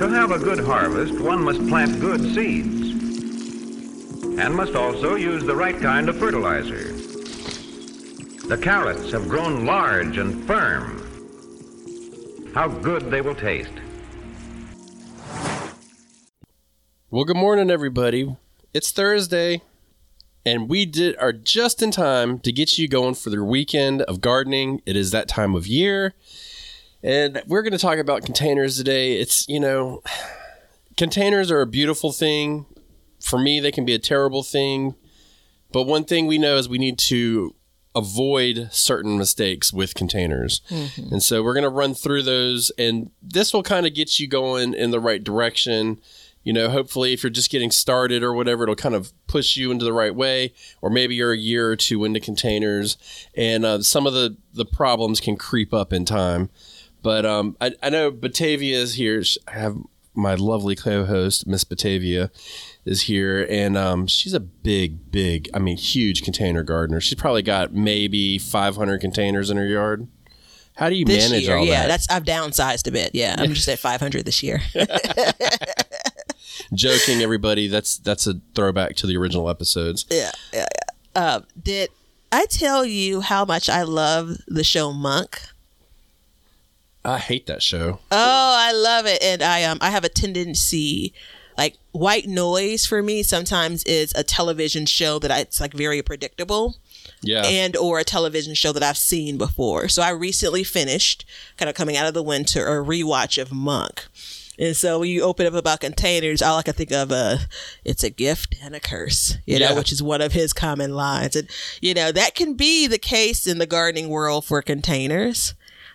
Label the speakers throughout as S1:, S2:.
S1: To have a good harvest, one must plant good seeds and must also use the right kind of fertilizer. The carrots have grown large and firm. How good they will taste.
S2: Well, good morning, everybody. It's Thursday, and we are just in time to get you going for the weekend of gardening. It is that time of year, and we're going to talk about containers today. Containers are a beautiful thing. For me, they can be a terrible thing, but one thing we know is we need to avoid certain mistakes with containers. Mm-hmm. And so we're going to run through those, and this will kind of get you going in the right direction. You know, hopefully if you're just getting started or whatever, it'll kind of push you into the right way, or maybe you're a year or two into containers, and some of the problems can creep up in time. But I know Batavia is here. I have my lovely co-host, Miss Batavia, is here, and she's a big, huge container gardener. She's probably got maybe 500 containers in her yard. How do you manage all that?
S3: Yeah, I've downsized a bit. Yeah, I'm just at 500 this year.
S2: Joking, everybody. That's a throwback to the original episodes.
S3: Yeah. Did I tell you how much I love the show Monk?
S2: I hate that show.
S3: Oh, I love it, and I have a tendency. Like, white noise for me sometimes is a television show that it's like very predictable. Yeah. And or a television show that I've seen before. So I recently finished, kind of coming out of the winter, a rewatch of Monk. And so when you open up about containers, all I can think of, it's a gift and a curse, you know, which is one of his common lines. And, you know, that can be the case in the gardening world for containers.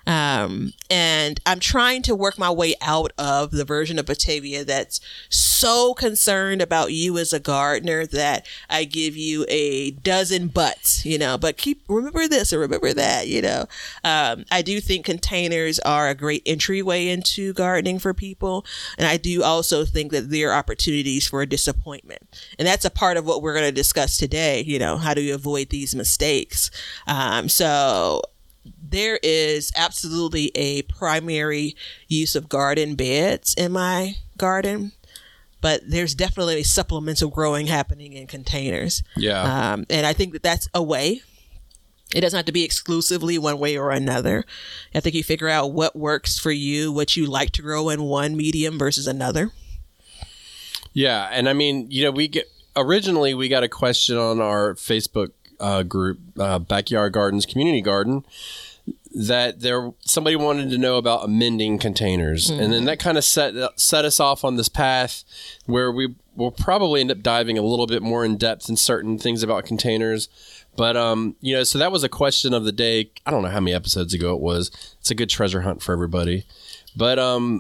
S3: And I'm trying to work my way out of the version of Batavia that's so concerned about you as a gardener that I give you a dozen buts, you know, but remember this or remember that, you know. I do think containers are a great entryway into gardening for people. And I do also think that there are opportunities for disappointment. And that's a part of what we're going to discuss today, you know, how do you avoid these mistakes? So there is absolutely a primary use of garden beds in my garden, but there's definitely supplemental growing happening in containers. Yeah. And I think that that's a way. It doesn't have to be exclusively one way or another. I think you figure out what works for you, what you like to grow in one medium versus another.
S2: Yeah. And I mean, you know, originally we got a question on our Facebook group, Backyard Gardens Community Garden, that somebody wanted to know about amending containers. Mm-hmm. And then that kind of set us off on this path where we will probably end up diving a little bit more in depth in certain things about containers. But, you know, so that was a question of the day. I don't know how many episodes ago it was. It's a good treasure hunt for everybody. But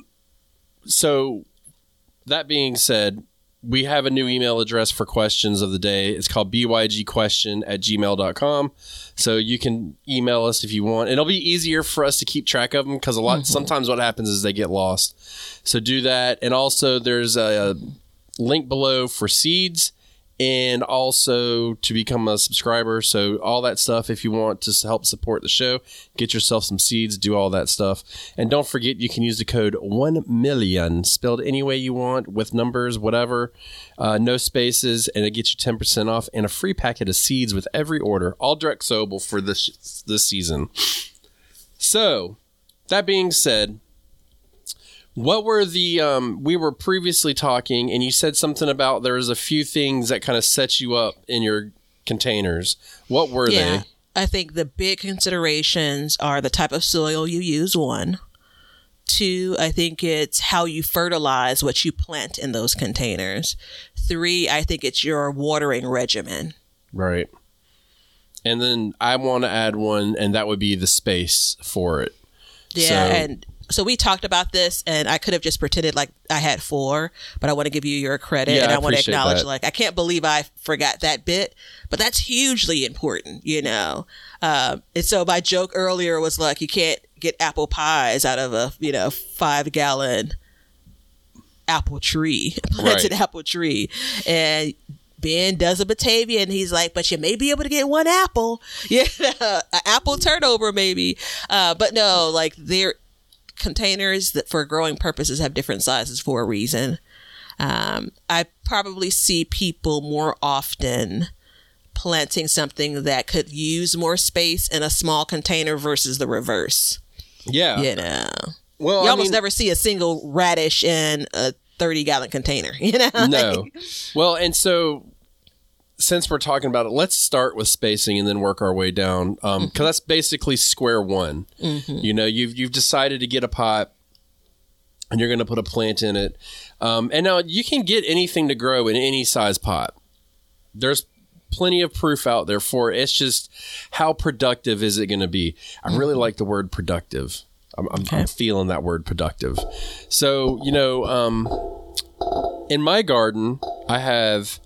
S2: so that being said, we have a new email address for questions of the day. It's called bygquestion@gmail.com. So you can email us if you want. It'll be easier for us to keep track of them because sometimes what happens is they get lost. So do that. And also there's a link below for seeds and also to become a subscriber. So all that stuff, if you want to help support the show, get yourself some seeds, do all that stuff. And don't forget, you can use the code 1million, spelled any way you want, with numbers, whatever, no spaces, and it gets you 10% off and a free packet of seeds with every order, all direct sowable for this season. So that being said, what were we were previously talking, and you said something about there's a few things that kind of set you up in your containers. What were they?
S3: I think the big considerations are the type of soil you use, 1. 2, I think it's how you fertilize what you plant in those containers. 3, I think it's your watering regimen.
S2: Right. And then I want to add one, and that would be the space for it.
S3: Yeah, So we talked about this, and I could have just pretended like I had 4, but I want to give you your credit, and I want to acknowledge, like, I can't believe I forgot that bit, but that's hugely important, you know. And so my joke earlier was like, you can't get apple pies out of a 5-gallon apple tree, planted apple tree, and Ben does a Batavia, and he's like, but you may be able to get 1 apple, an apple turnover maybe, but no, like containers that for growing purposes have different sizes for a reason. I probably see people more often planting something that could use more space in a small container versus the reverse.
S2: Yeah.
S3: You know.
S2: Well,
S3: you almost never see a single radish in a 30-gallon container, you know?
S2: No. Well, and so since we're talking about it, let's start with spacing and then work our way down. Because that's basically square one. You know, you've decided to get a pot and you're going to put a plant in it. And now you can get anything to grow in any size pot. There's plenty of proof out there for it. It's just how productive is it going to be? I really like the word productive. I'm feeling that word productive. So, you know, in my garden, I have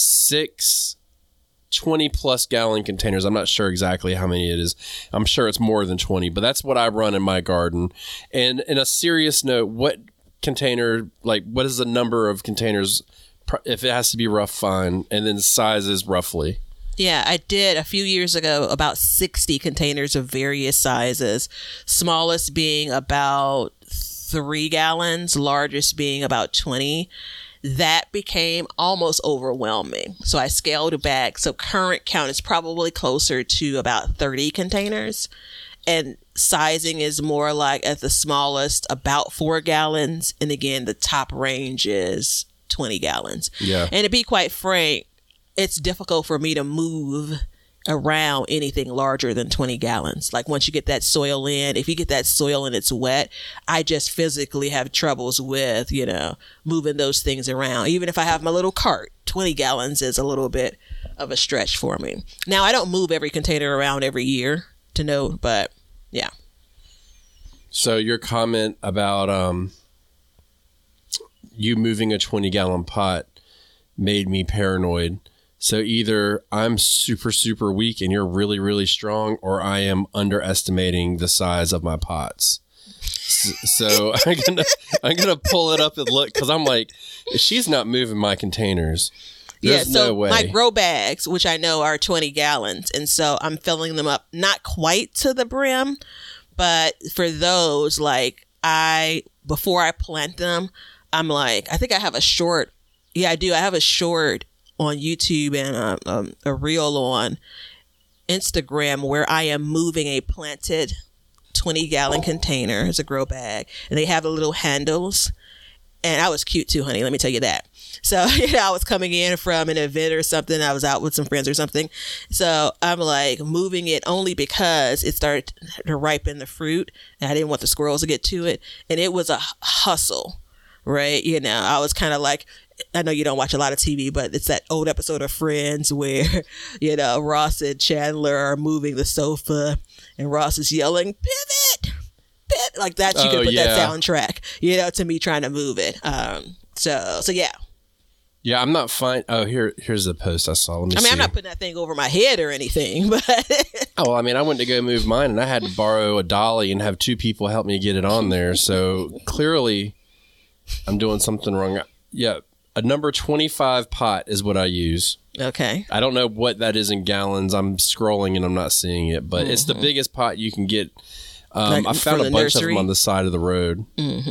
S2: 6 20-plus gallon containers. I'm not sure exactly how many it is. I'm sure it's more than 20, but that's what I run in my garden. And in a serious note, what container, like what is the number of containers, if it has to be rough, fine, and then sizes roughly?
S3: Yeah, I did a few years ago about 60 containers of various sizes, smallest being about 3 gallons, largest being about 20. That became almost overwhelming. So I scaled back. So current count is probably closer to about 30 containers. And sizing is more like at the smallest about 4 gallons. And again, the top range is 20 gallons.
S2: Yeah.
S3: And to be quite frank, it's difficult for me to move around anything larger than 20 gallons. Like once you get that soil in, if you get that soil and it's wet, I just physically have troubles with, you know, moving those things around. Even if I have my little cart, 20 gallons is a little bit of a stretch for me. Now, I don't move every container around every year to know, but yeah.
S2: So your comment about you moving a 20-gallon pot made me paranoid. So either I'm super, super weak and you're really, really strong, or I am underestimating the size of my pots. So I'm gonna pull it up and look, because I'm like, she's not moving my containers. There's no way.
S3: My grow bags, which I know are 20 gallons, and so I'm filling them up not quite to the brim, but for those, like before I plant them, I'm like, I think I have a short. Yeah, I do. I have a short on YouTube and a reel on Instagram where I am moving a planted 20-gallon container as a grow bag, and they have the little handles. And I was cute too, honey. Let me tell you that. So, you know, I was coming in from an event or something. I was out with some friends or something. So I'm like moving it only because it started to ripen the fruit, and I didn't want the squirrels to get to it. And it was a hustle, right? You know, I was kind of like, I know you don't watch a lot of TV, but it's that old episode of Friends where, you know, Ross and Chandler are moving the sofa and Ross is yelling, pivot, like that. You could put that soundtrack, you know, to me trying to move it. So yeah.
S2: Yeah, I'm not fine. Oh, here's the post I saw. Let me see.
S3: I'm not putting that thing over my head or anything, but.
S2: Oh, I mean, I went to go move mine and I had to borrow a dolly and have 2 people help me get it on there. So clearly I'm doing something wrong. Yeah. A number 25 pot is what I use.
S3: Okay.
S2: I don't know what that is in gallons. I'm scrolling and I'm not seeing it, but it's the biggest pot you can get.
S3: Like
S2: I found a bunch
S3: nursery?
S2: of them on the side of the road.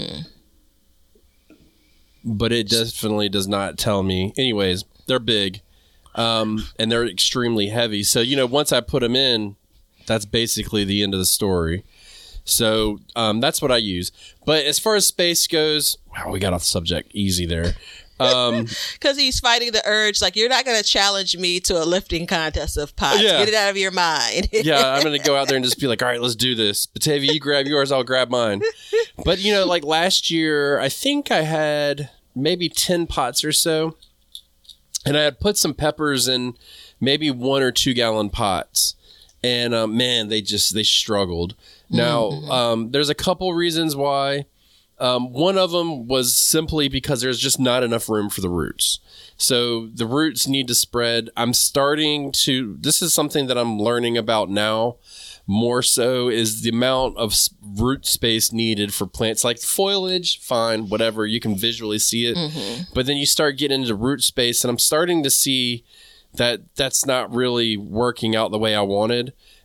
S2: But it definitely does not tell me. Anyways, they're big and they're extremely heavy. So, you know, once I put them in, that's basically the end of the story. So that's what I use. But as far as space goes, wow, we got off the subject easy there.
S3: Because he's fighting the urge, like, you're not going to challenge me to a lifting contest of pots.
S2: Yeah.
S3: Get it out of your mind.
S2: Yeah, I'm going to go out there and just be like, all right, let's do this. Batavia, you grab yours, I'll grab mine. But, you know, like last year, I think I had maybe 10 pots or so. And I had put some peppers in maybe 1 or 2 gallon pots. And, man, they struggled. Now, there's a couple reasons why. One of them was simply because there's just not enough room for the roots. So the roots need to spread. This is something that I'm learning about now more so, is the amount of root space needed for plants. Like foliage, fine, whatever, you can visually see it. But then you start getting into root space, and I'm starting to see that that's not really working out the way I wanted.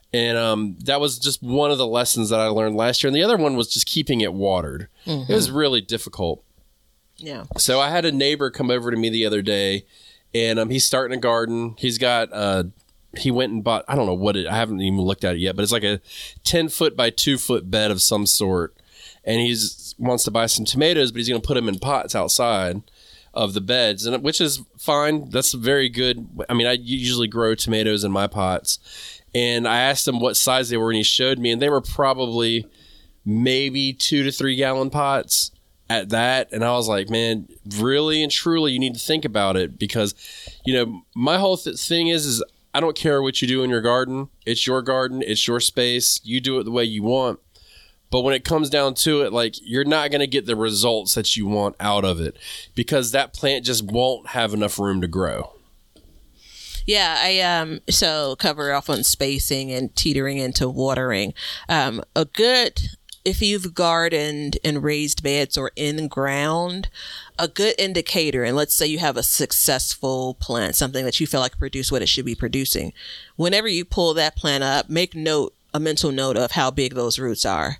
S2: And that was just one of the lessons that I learned last year. And the other one was just keeping it watered. It was really difficult.
S3: Yeah.
S2: So I had a neighbor come over to me the other day, and he's starting a garden. He's got he went and bought, I don't know what I haven't even looked at it yet, but it's like a 10-foot by 2-foot bed of some sort. And wants to buy some tomatoes, but he's going to put them in pots outside of the beds, and which is fine. That's very good. I mean, I usually grow tomatoes in my pots. And I asked him what size they were, and he showed me, and they were probably maybe 2 to 3 gallon pots at that. And I was like, man, really and truly, you need to think about it, because, my whole thing is I don't care what you do in your garden. It's your garden. It's your space. You do it the way you want. But when it comes down to it, like, you're not going to get the results that you want out of it, because that plant just won't have enough room to grow.
S3: Yeah, I so cover off on spacing and teetering into watering. If you've gardened in raised beds or in ground, a good indicator, and let's say you have a successful plant, something that you feel like produce what it should be producing. Whenever you pull that plant up, make a mental note of how big those roots are.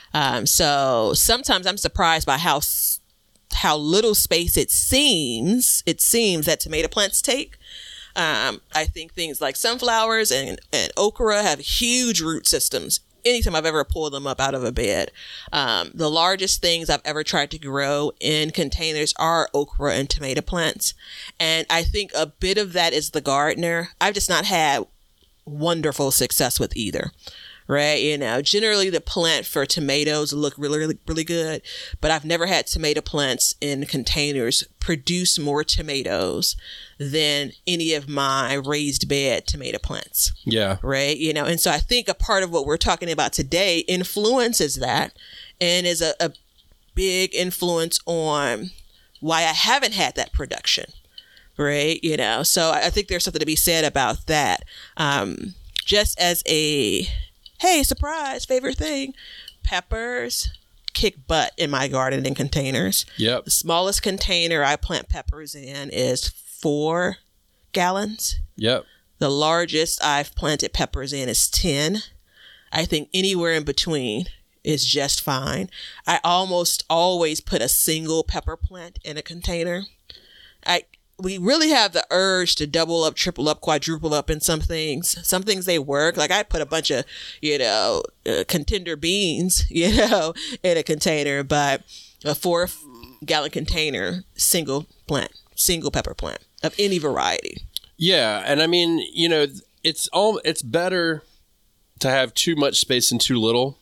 S3: So sometimes I'm surprised by how little space it seems that tomato plants take. I think things like sunflowers and okra have huge root systems. Anytime I've ever pulled them up out of a bed. The largest things I've ever tried to grow in containers are okra and tomato plants. And I think a bit of that is the gardener. I've just not had wonderful success with either. Right. Generally the plant for tomatoes look really, really, really good, but I've never had tomato plants in containers produce more tomatoes than any of my raised bed tomato plants.
S2: Yeah.
S3: Right. And so I think a part of what we're talking about today influences that, and is a big influence on why I haven't had that production. Right. So I think there's something to be said about that. Just as hey, surprise, favorite thing, peppers kick butt in my garden in containers.
S2: Yep.
S3: The smallest container I plant peppers in is 4 gallons.
S2: Yep.
S3: The largest I've planted peppers in is 10. I think anywhere in between is just fine. I almost always put a single pepper plant in a container. We really have the urge to double up, triple up, quadruple up in some things. Some things they work. Like I put a bunch of, contender beans, in a container, but a 4-gallon container, single pepper plant of any variety.
S2: Yeah. And I mean, it's better to have too much space and too little.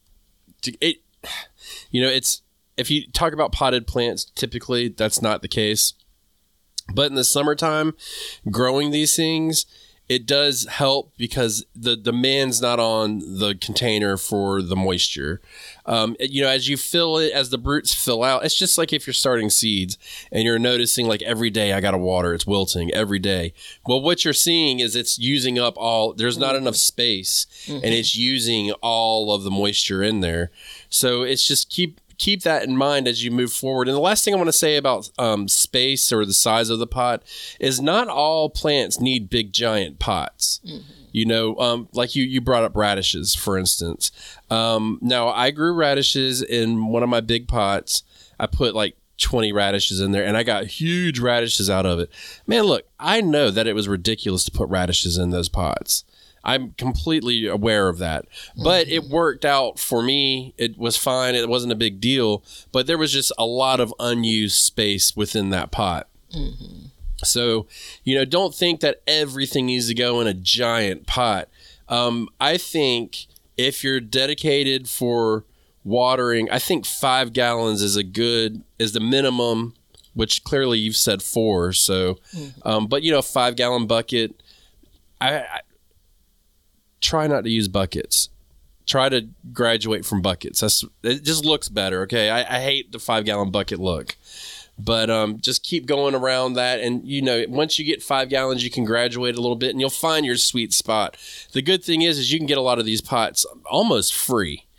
S2: If you talk about potted plants, typically that's not the case. But in the summertime, growing these things, it does help because the demand's not on the container for the moisture. As you fill it, as the roots fill out, it's just like if you're starting seeds and you're noticing like every day I got to water, it's wilting every day. Well, what you're seeing is it's using up there's not enough space, and it's using all of the moisture in there. So it's just keep that in mind as you move forward. And the last thing I want to say about space or the size of the pot is not all plants need big giant pots. Like you brought up radishes, for instance. Now I grew radishes in one of my big pots. I put like 20 radishes in there, and I got huge radishes out of it. Man, look, I know that it was ridiculous to put radishes in those pots. I'm completely aware of that, but it worked out for me. It was fine. It wasn't a big deal, but there was just a lot of unused space within that pot. So, don't think that everything needs to go in a giant pot. I think if you're dedicated for watering, I think 5 gallons is the minimum, which clearly you've said 4. So, but 5-gallon bucket, I try not to use buckets. Try to graduate from buckets. It just looks better. Okay. I hate the 5-gallon bucket look, but just keep going around that. And, once you get 5 gallons, you can graduate a little bit and you'll find your sweet spot. The good thing is you can get a lot of these pots almost free.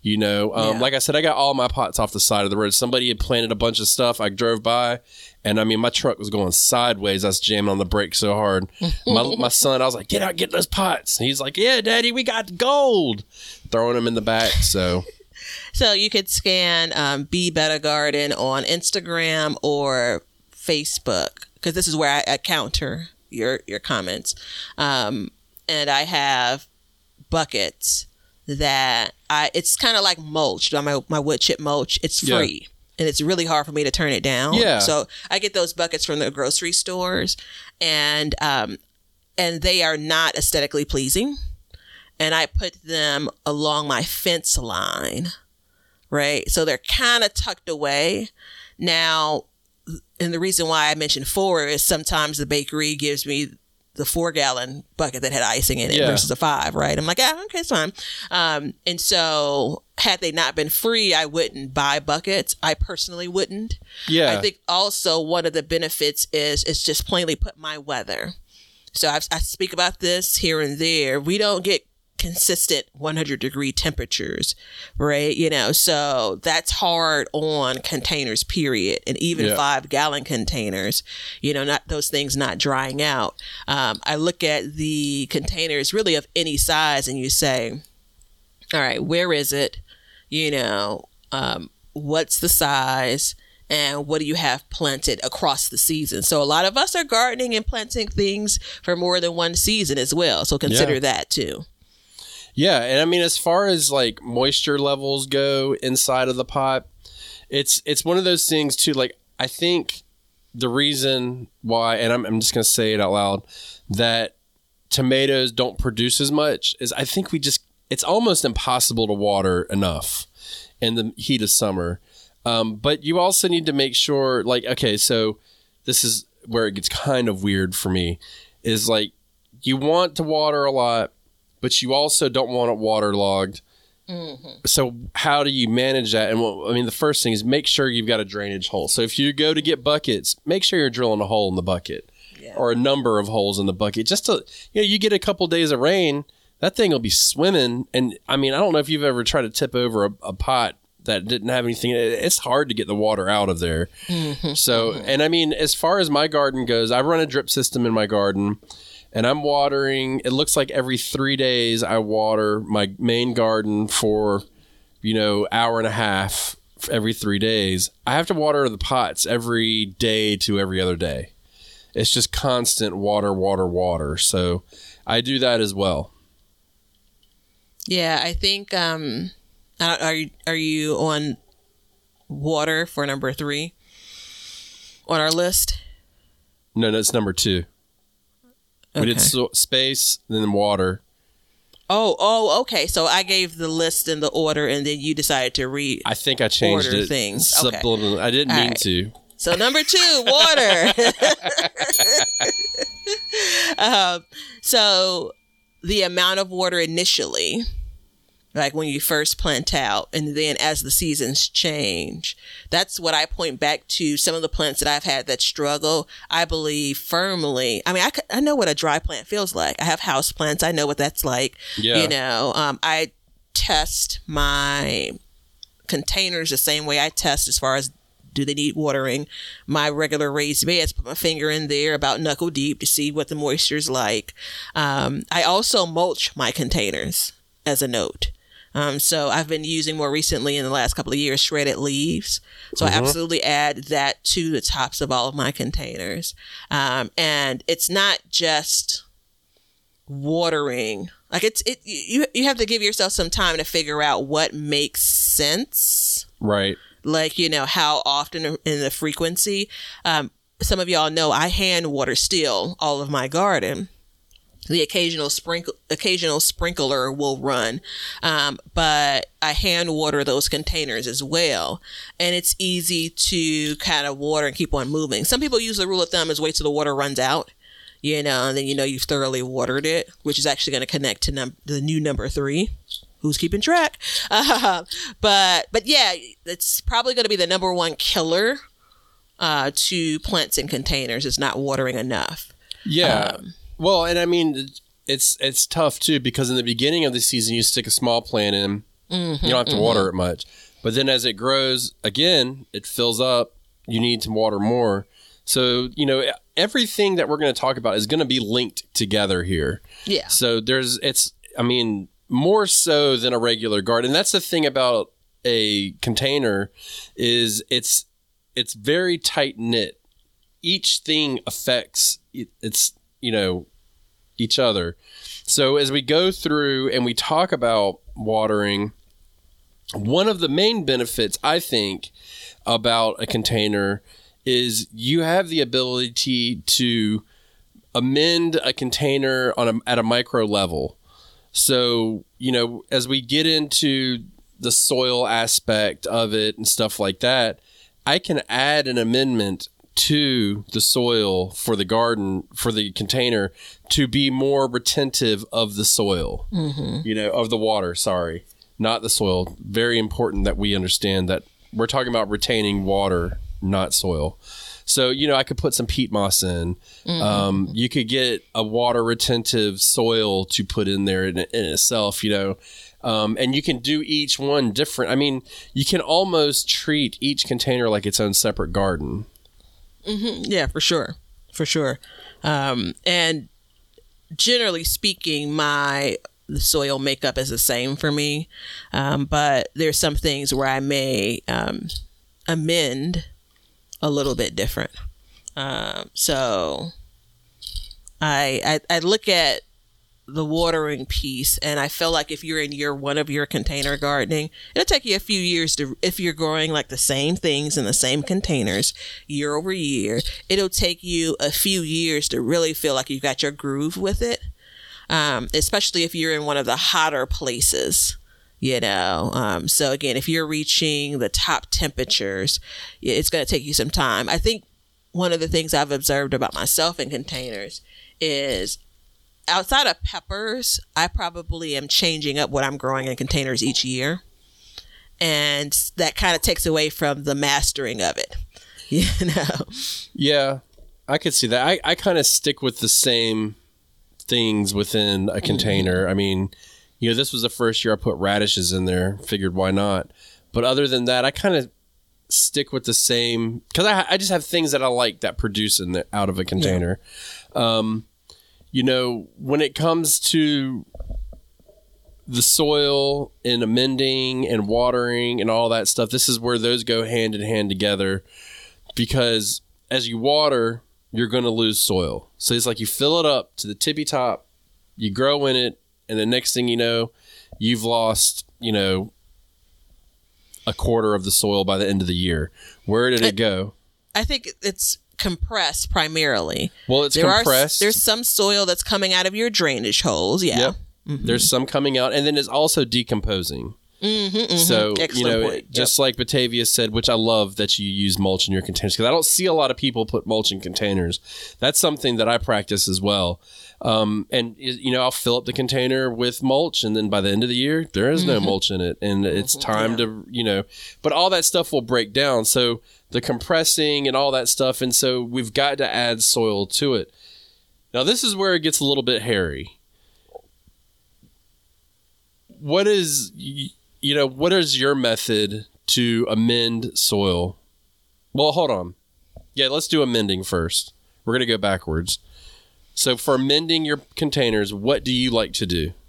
S2: Like I said, I got all my pots off the side of the road. Somebody had planted a bunch of stuff. I drove by, and I mean, my truck was going sideways. I was jamming on the brakes so hard. My son, I was like, get out, get those pots. And he's like, yeah, Daddy, we got gold. Throwing them in the back. So
S3: you could scan Be Better Garden on Instagram or Facebook, because this is where I counter your comments. And I have buckets that it's kind of like mulch, my wood chip mulch. It's free, and it's really hard for me to turn it down.
S2: Yeah.
S3: So I get those buckets from the grocery stores, and they are not aesthetically pleasing. And I put them along my fence line, right? So they're kind of tucked away. Now, and the reason why I mentioned 4 is sometimes the bakery gives me the 4-gallon bucket that had icing in it versus a 5, right? I'm like, okay, it's fine. And so had they not been free, I wouldn't buy buckets. I personally wouldn't.
S2: Yeah.
S3: I think also one of the benefits is it's just plainly put my weather. So I speak about this here and there. We don't get consistent 100-degree temperatures, right? So that's hard on containers, period. And even 5-gallon containers, not those things not drying out. I look at the containers really of any size, and you say, all right, where is it? What's the size? And what do you have planted across the season? So a lot of us are gardening and planting things for more than one season as well. So consider that too.
S2: Yeah, and I mean, as far as like moisture levels go inside of the pot, it's one of those things too. Like, I think the reason why, and I'm just going to say it out loud, that tomatoes don't produce as much is I think it's almost impossible to water enough in the heat of summer. But you also need to make sure, like, okay, so this is where it gets kind of weird for me, is like you want to water a lot, but you also don't want it waterlogged. Mm-hmm. So how do you manage that? And the first thing is make sure you've got a drainage hole. So if you go to get buckets, make sure you're drilling a hole in the bucket or a number of holes in the bucket. Just to, you get a couple days of rain, that thing will be swimming. And I mean, I don't know if you've ever tried to tip over a pot that didn't have anything. It's hard to get the water out of there. Mm-hmm. So, and I mean, as far as my garden goes, I run a drip system in my garden. And I'm watering, it looks like every 3 days I water my main garden for, hour and a half every 3 days. I have to water the pots every day to every other day. It's just constant water. So I do that as well.
S3: Yeah, I think, are you on water for number 3 on our list?
S2: No, it's number 2. We did space, then water.
S3: Oh, okay. So I gave the list in the order, and then you decided to
S2: I think I changed it.
S3: Things. Okay.
S2: I didn't mean to.
S3: So number 2, water. So the amount of water initially, like when you first plant out, and then as the seasons change, that's what I point back to. Some of the plants that I've had that struggle, I believe firmly. I mean, I know what a dry plant feels like. I have house plants. I know what that's like. Yeah. I test my containers the same way I test as far as do they need watering. My regular raised beds, put my finger in there about knuckle deep to see what the moisture's like. I also mulch my containers as a note. So I've been using more recently in the last couple of years shredded leaves. So I absolutely add that to the tops of all of my containers. And it's not just watering. Like you have to give yourself some time to figure out what makes sense.
S2: Right.
S3: Like, how often and the frequency. Some of y'all know I hand water still all of my garden. The occasional sprinkler will run, but I hand water those containers as well. And it's easy to kind of water and keep on moving. Some people use the rule of thumb is wait till the water runs out, and then you've thoroughly watered it, which is actually going to connect to the new number 3. Who's keeping track? But yeah, it's probably going to be the number 1 killer to plants in containers is not watering enough.
S2: Yeah. Well, and I mean, it's tough too, because in the beginning of the season, you stick a small plant in You don't have to water it much. But then as it grows, again, it fills up. You need to water more. So, everything that we're going to talk about is going to be linked together here.
S3: Yeah.
S2: So more so than a regular garden. And that's the thing about a container is it's very tight knit. Each thing affects each other. So as we go through and we talk about watering, one of the main benefits I think about a container is you have the ability to amend a container at a micro level. So, as we get into the soil aspect of it and stuff like that, I can add an amendment to the soil for the garden, for the container, to be more retentive of the soil, of the water, sorry, not the soil. Very important that we understand that we're talking about retaining water, not soil. So, I could put some peat moss in. You could get a water retentive soil to put in there in itself, and you can do each one different. I mean, you can almost treat each container like its own separate garden.
S3: Yeah, for sure. For sure. And generally speaking, the soil makeup is the same for me. But there's some things where I may amend a little bit different. So I look at the watering piece, and I feel like if you're in year one of your container gardening, it'll take you a few years if you're growing like the same things in the same containers year over year, it'll take you a few years to really feel like you've got your groove with it. Especially if you're in one of the hotter places, so again, if you're reaching the top temperatures, it's going to take you some time. I think one of the things I've observed about myself in containers is outside of peppers, I probably am changing up what I'm growing in containers each year. And that kind of takes away from the mastering of it,
S2: Yeah, I could see that. I kind of stick with the same things within a container. I mean, this was the first year I put radishes in there. Figured why not? But other than that, I kind of stick with the same because I just have things that I like that produce out of a container. Yeah. When it comes to the soil and amending and watering and all that stuff, this is where those go hand in hand together, because as you water, you're going to lose soil. So it's like you fill it up to the tippy top, you grow in it, and the next thing you know, you've lost, a quarter of the soil by the end of the year. Where did it go?
S3: I think it's compressed primarily.
S2: Well, it's compressed.
S3: There's some soil that's coming out of your drainage holes. Yeah.
S2: Yep. There's some coming out, and then it's also decomposing. So, just like Batavia said, which I love that you use mulch in your containers, because I don't see a lot of people put mulch in containers. That's something that I practice as well. And I'll fill up the container with mulch, and then by the end of the year, there is no mulch in it, and it's time to, but all that stuff will break down. So the compressing and all that stuff, and so we've got to add soil to it. Now, this is where it gets a little bit hairy. What is your method to amend soil? Well, hold on. Yeah, let's do amending first. We're going to go backwards. So for amending your containers, what do you like to do?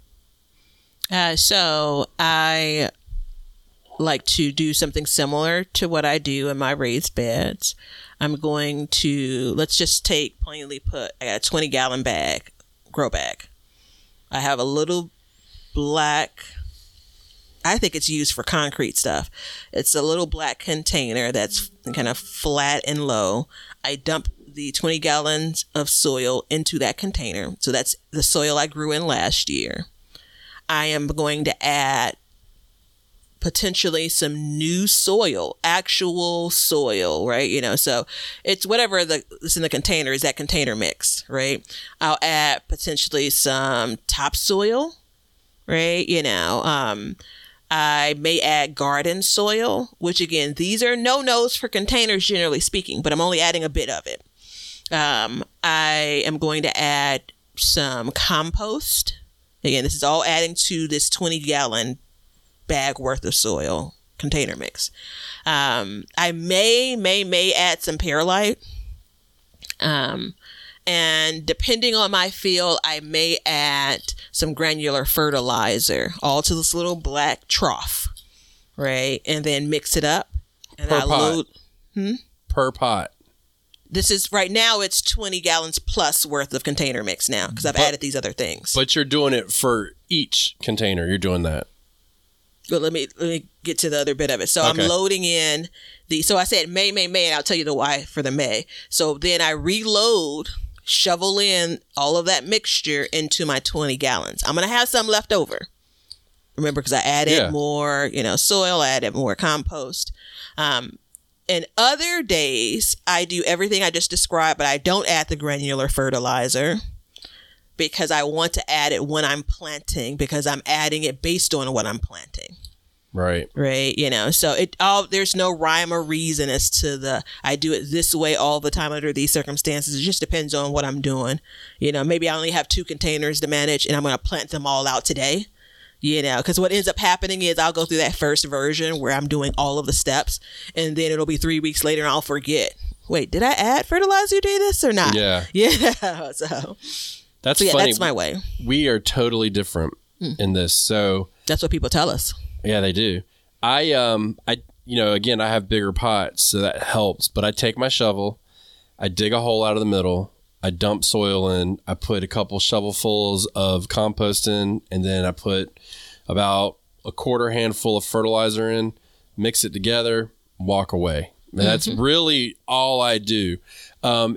S3: So I like to do something similar to what I do in my raised beds. I'm going to, let's just plainly put, I got a 20-gallon grow bag. I have a little black, I think it's used for concrete stuff. It's a little black container that's kind of flat and low. I dump the 20 gallons of soil into that container. So that's the soil I grew in last year. I am going to add potentially some new soil, actual soil, right? So it's whatever that's in the container is that container mix, right? I'll add potentially some topsoil, right? I may add garden soil, which again, these are no-nos for containers generally speaking, but I'm only adding a bit of it. I am going to add some compost. Again, this is all adding to this 20-gallon bag worth of soil container mix. I may add some perlite. And depending on my field, I may add some granular fertilizer all to this little black trough, right? And then mix it up. And
S2: per pot. Per pot.
S3: This is right now. It's 20 gallons plus worth of container mix now because I've added these other things.
S2: But you're doing it for each container. You're doing that.
S3: Well, let me get to the other bit of it. So
S2: okay.
S3: I'm loading in so I said May, and I'll tell you the why for the May. So then I reload, shovel in all of that mixture into my 20 gallons. I'm going to have some left over. Remember, because I added more, soil, I added more compost. And other days, I do everything I just described, but I don't add the granular fertilizer because I want to add it when I'm planting because I'm adding it based on what I'm planting.
S2: Right.
S3: Right. So there's no rhyme or reason as to I do it this way all the time under these circumstances. It just depends on what I'm doing. Maybe I only have 2 containers to manage and I'm going to plant them all out today. Because what ends up happening is I'll go through that first version where I'm doing all of the steps and then it'll be 3 weeks later and I'll forget. Wait, did I add fertilizer to this or not?
S2: Yeah.
S3: Yeah. So
S2: that's funny.
S3: That's my way.
S2: We are totally different in this. So
S3: that's what people tell us.
S2: Yeah, they do. I again, I have bigger pots, so that helps. But I take my shovel, I dig a hole out of the middle, I dump soil in, I put a couple shovelfuls of compost in, and then I put about a quarter handful of fertilizer in, mix it together, walk away. And that's really all I do. And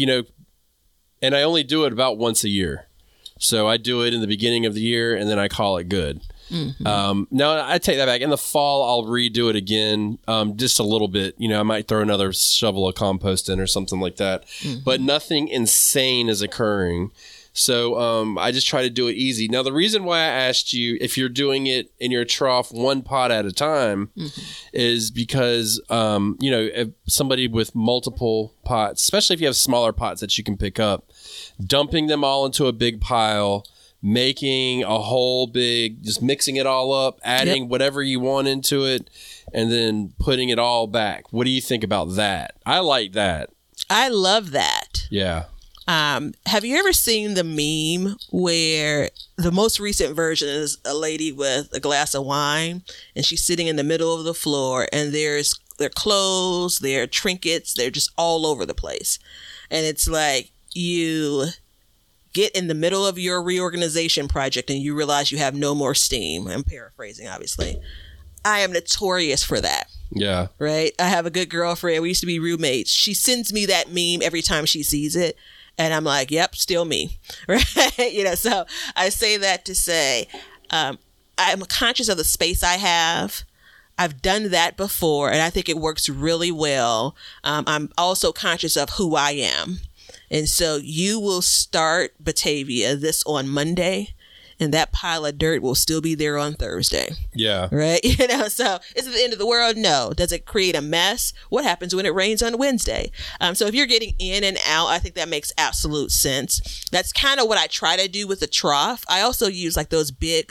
S2: I only do it about once a year. So I do it in the beginning of the year, and then I call it good. Now I take that back. In the fall, I'll redo it again, just a little bit. I might throw another shovel of compost in or something like that. But nothing insane is occurring. So I just try to do it easy. Now, the reason why I asked you if you're doing it in your trough 1 pot at a time is because, if somebody with multiple pots, especially if you have smaller pots that you can pick up, dumping them all into a big pile, making a whole big, just mixing it all up, adding whatever you want into it, and then putting it all back. What do you think about that? I like that.
S3: I love that.
S2: Yeah.
S3: Have you ever seen the meme where the most recent version is a lady with a glass of wine and she's sitting in the middle of the floor and there's their clothes, their trinkets, they're just all over the place. And it's like you get in the middle of your reorganization project and you realize you have no more steam. I'm paraphrasing, obviously. I am notorious for that.
S2: Yeah.
S3: Right? I have a good girlfriend. We used to be roommates. She sends me that meme every time she sees it. And I'm like, yep, still me. Right? So I say that to say, I'm conscious of the space I have. I've done that before, and I think it works really well. I'm also conscious of who I am. And so you will start Batavia this on Monday, and that pile of dirt will still be there on Thursday.
S2: Yeah.
S3: Right? So is it the end of the world? No. Does it create a mess? What happens when it rains on Wednesday? So if you're getting in and out, I think that makes absolute sense. That's kind of what I try to do with the trough. I also use like those big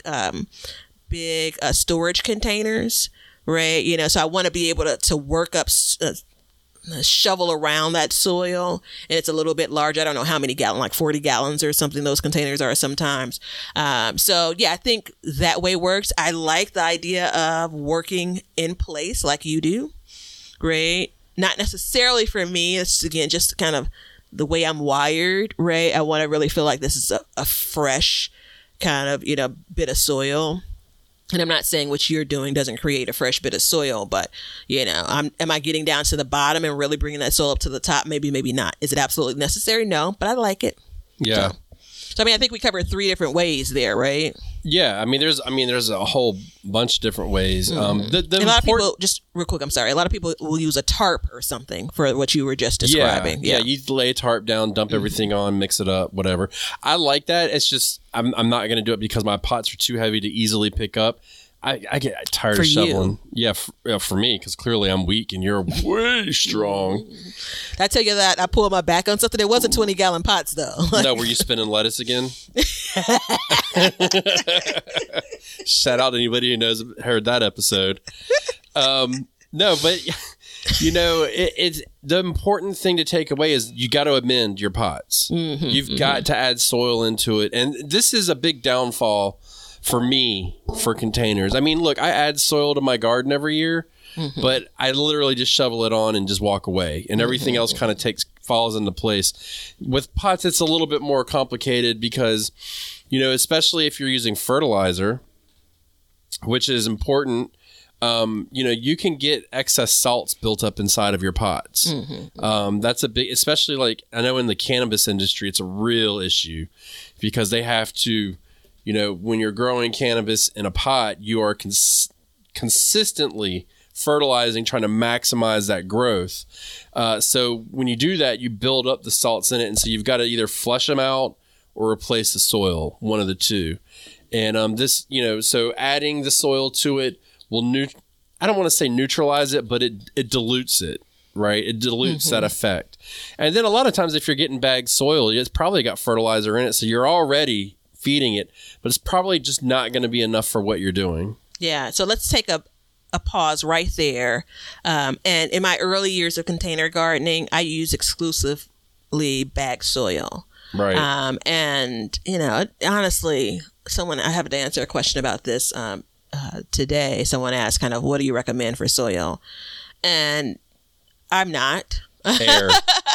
S3: storage containers, right? So I want to be able to work up shovel around that soil, and it's a little bit large. I don't know how many gallons, like 40 gallons or something those containers are sometimes. So yeah, I think that way works. I like the idea of working in place like you do. Great. Not necessarily for me. It's again, just kind of the way I'm wired, right? I want to really feel like this is a fresh kind of, bit of soil. And I'm not saying what you're doing doesn't create a fresh bit of soil, but, am I getting down to the bottom and really bringing that soil up to the top? Maybe, maybe not. Is it absolutely necessary? No, but I like it.
S2: Yeah.
S3: So I think we covered 3 different ways there, right?
S2: Yeah. There's a whole bunch of different ways.
S3: A lot of people, just real quick, I'm sorry. A lot of people will use a tarp or something for what you were just describing.
S2: Yeah. You lay a tarp down, dump everything on, mix it up, whatever. I like that. It's just, I'm not going to do it because my pots are too heavy to easily pick up. I get tired
S3: for
S2: of shoveling.
S3: You.
S2: Yeah, for me, because clearly I'm weak and you're way strong.
S3: I tell you that I pulled my back on something. It wasn't 20-gallon pots though.
S2: No, were you spinning lettuce again? Shout out to anybody who heard that episode. No, but it's the important thing to take away is you got to amend your pots. You've got to add soil into it. And this is a big downfall for me for containers. I mean, look, I add soil to my garden every year, but I literally just shovel it on and just walk away, and everything else kind of falls into place. With pots, it's a little bit more complicated because, especially if you're using fertilizer, which is important, you can get excess salts built up inside of your pots. That's a big, especially like I know in the cannabis industry, it's a real issue because they have to, when you're growing cannabis in a pot, you are consistently fertilizing, trying to maximize that growth. So when you do that, you build up the salts in it. And so you've got to either flush them out or replace the soil, one of the two. And so adding the soil to it will I don't want to say neutralize it, but it dilutes it, right? It dilutes that effect. And then a lot of times if you're getting bagged soil, it's probably got fertilizer in it. So you're already feeding it, but it's probably just not going to be enough for what you're doing. Yeah.
S3: So let's take a pause right there. And in my early years of container gardening, I used exclusively bagged soil.
S2: Right.
S3: And, honestly, I have to answer a question about this today. Someone asked kind of, what do you recommend for soil? And I'm not.
S2: Air.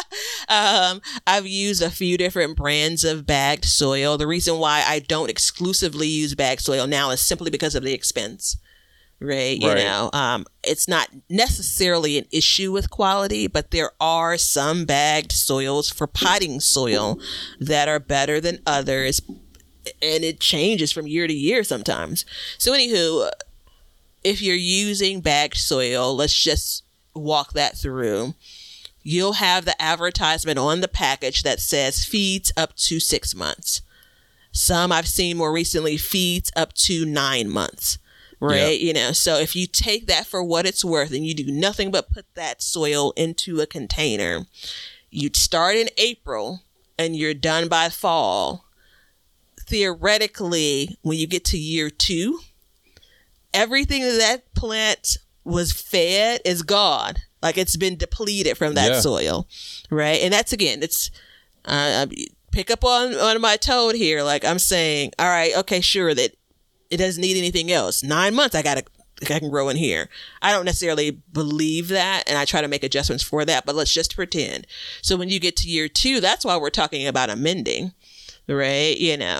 S3: I've used a few different brands of bagged soil. The reason why I don't exclusively use bagged soil now is simply because of the expense. Right. It's not necessarily an issue with quality, but there are some bagged soils for potting soil that are better than others. And it changes from year to year sometimes. So anywho, if you're using bagged soil, let's just walk that through. You'll have the advertisement on the package that says feeds up to 6 months. Some I've seen more recently feeds up to 9 months. Right. Yep. So if you take that for what it's worth and you do nothing but put that soil into a container, you'd start in April and you're done by fall. Theoretically, when you get to year 2, everything that plant was fed is gone. Like it's been depleted from that soil. Right. And that's, again, it's pick up on my toad here. Like I'm saying, all right, okay, sure, that it doesn't need anything else. 9 months, I can grow in here. I don't necessarily believe that, and I try to make adjustments for that, but let's just pretend. So when you get to year 2, that's why we're talking about amending, right?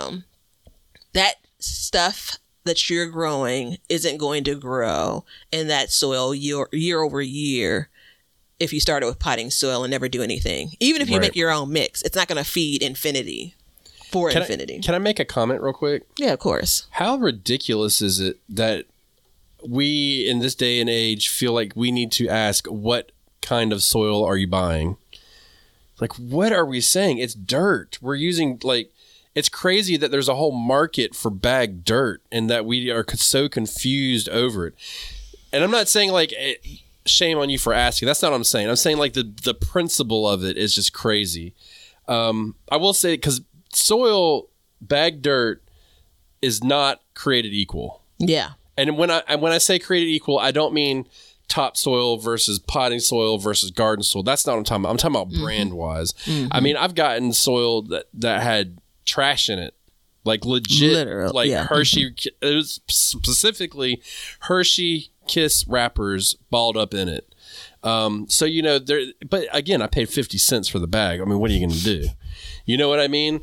S3: That stuff that you're growing isn't going to grow in that soil year over year if you started with potting soil and never do anything. Even if you make your own mix, it's not going to feed infinity. Can
S2: I make a comment real quick?
S3: Yeah, of course.
S2: How ridiculous is it that we in this day and age feel like we need to ask what kind of soil are you buying? Like, what are we saying? It's dirt. We're using it's crazy that there's a whole market for bagged dirt and that we are so confused over it. And I'm not saying shame on you for asking. That's not what I'm saying. I'm saying the principle of it is just crazy. I will say, because soil, bagged dirt is not created equal.
S3: Yeah.
S2: And when I say created equal, I don't mean topsoil versus potting soil versus garden soil. That's not what I'm talking about. I'm talking about brand wise. I mean, I've gotten soil that had trash in it, like legit, literal, Hershey. It was specifically Hershey Kiss wrappers balled up in it. So but again, I paid 50 cents for the bag. I mean, what are you going to do? You know what I mean?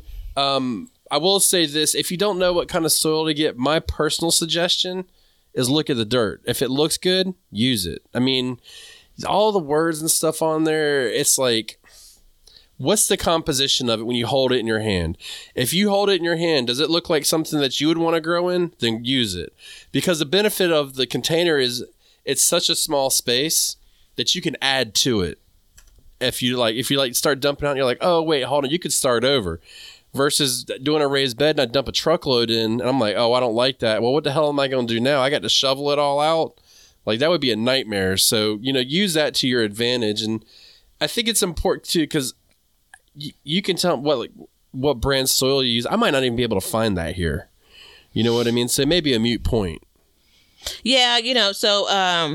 S2: I will say this: if you don't know what kind of soil to get, my personal suggestion is look at the dirt. If it looks good, use it. I mean, all the words and stuff on there, it's like, what's the composition of it when you hold it in your hand? If you hold it in your hand, does it look like something that you would want to grow in? Then use it. Because the benefit of the container is it's such a small space that you can add to it. If you start dumping out and you're like, oh, wait, hold on, you could start over. Versus doing a raised bed and I dump a truckload in and I'm like, oh, I don't like that. Well, what the hell am I going to do now? I got to shovel it all out. Like, that would be a nightmare. So, use that to your advantage. And I think it's important too, because you can tell what brand soil you use. I might not even be able to find that here. You know what I mean? So maybe a moot point.
S3: Yeah, so,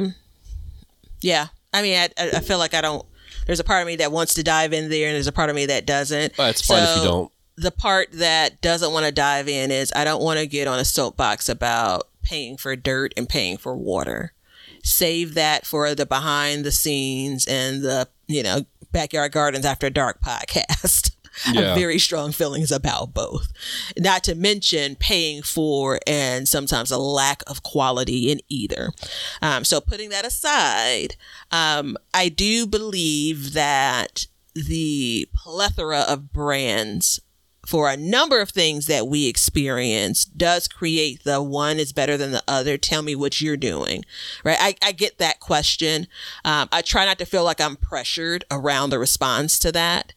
S3: yeah. I mean, I feel like there's a part of me that wants to dive in there and there's a part of me that doesn't.
S2: Oh, it's fine if you don't.
S3: The part that doesn't want to dive in is I don't want to get on a soapbox about paying for dirt and paying for water. Save that for the behind the scenes and the, Backyard Gardens After Dark podcast. I have very strong feelings about both. Not to mention paying for and sometimes a lack of quality in either. So putting that aside, I do believe that the plethora of brands for a number of things that we experience does create the one is better than the other. Tell me what you're doing, right? I get that question. I try not to feel like I'm pressured around the response to that.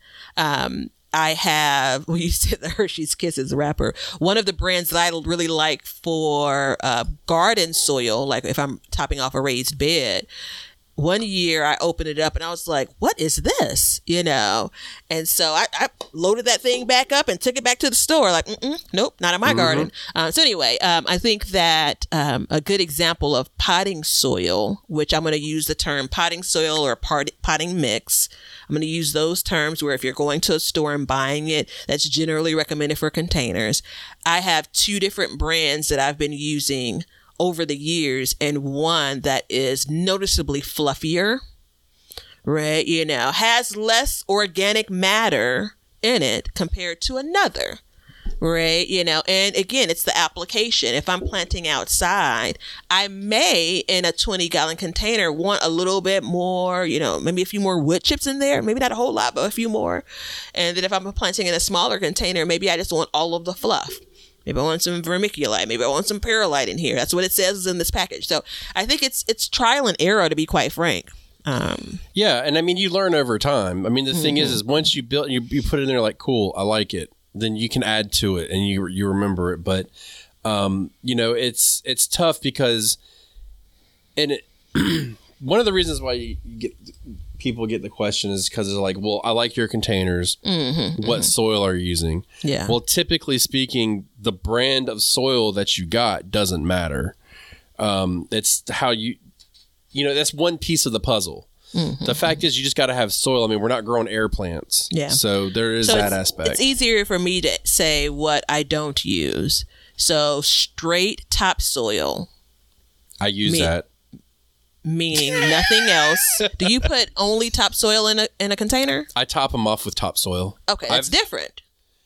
S3: I have, you said the Hershey's Kisses wrapper. One of the brands that I really like for garden soil, like if I'm topping off a raised bed, one year I opened it up and I was like, what is this? And so I loaded that thing back up and took it back to the store. Like, nope, not in my garden. So anyway, I think that a good example of potting soil, which I'm going to use the term potting soil or potting mix. I'm going to use those terms where if you're going to a store and buying it, that's generally recommended for containers. I have 2 different brands that I've been using over the years, and one that is noticeably fluffier, right? Has less organic matter in it compared to another, right? And again, it's the application. If I'm planting outside, I may, in a 20-gallon container, want a little bit more, maybe a few more wood chips in there, maybe not a whole lot, but a few more. And then if I'm planting in a smaller container, maybe I just want all of the fluff. Maybe I want some vermiculite. Maybe I want some perlite in here. That's what it says in this package. So I think it's trial and error, to be quite frank.
S2: Yeah, and I mean, you learn over time. I mean, the thing is once you build, you put it in there like, cool, I like it. Then you can add to it and you remember it. But it's tough because, one of the reasons why people get the question is because they're like, well, I like your containers. What soil are you using? Yeah. Well, typically speaking, the brand of soil that you got doesn't matter. It's how that's one piece of the puzzle. The fact is you just got to have soil. I mean, we're not growing air plants. Yeah. So there is that aspect. It's easier
S3: for me to say what I don't use. So straight topsoil.
S2: I use that.
S3: Meaning nothing else. Do you put only topsoil in a container?
S2: I top them off with topsoil.
S3: Okay, that's different.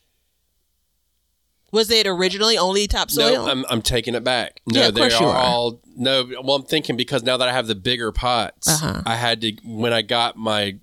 S3: Was it originally only topsoil?
S2: No, I'm taking it back. No, they are all. No, well, I'm thinking because now that I have the bigger pots, I had to when I got my